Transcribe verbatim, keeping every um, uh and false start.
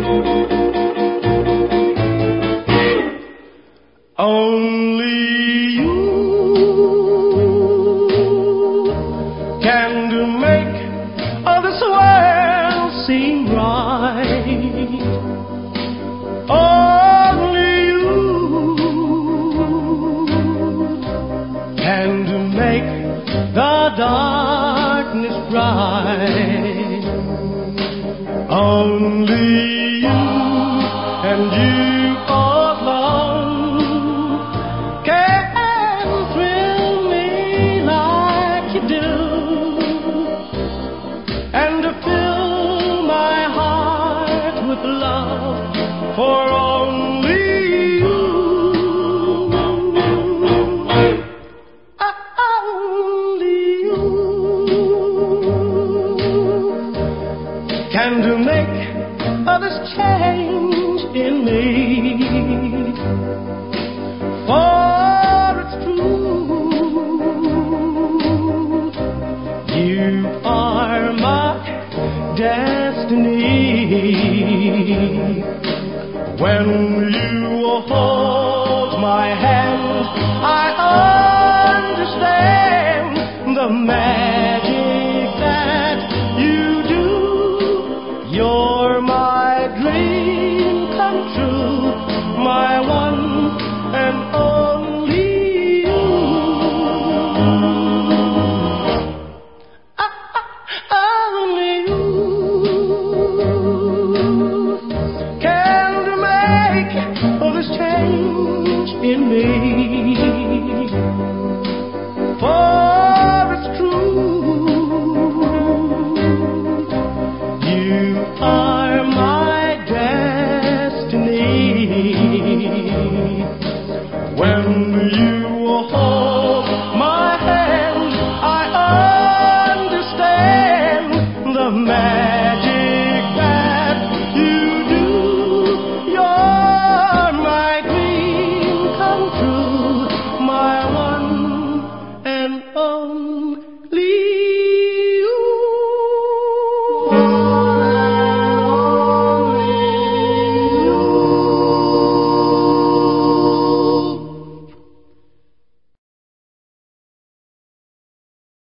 Only you can do make all this world seem right. Only you can do make the darkness bright. Only you and you alone can thrill me like you do, and to fill my heart with love for only you. Only you can to make all this change in me. For it's true, you are my destiny. When you hold my hand, I understand the magic that you do. You're my dream come true, my one and only you. Ah, ah, only you can make all this change in me.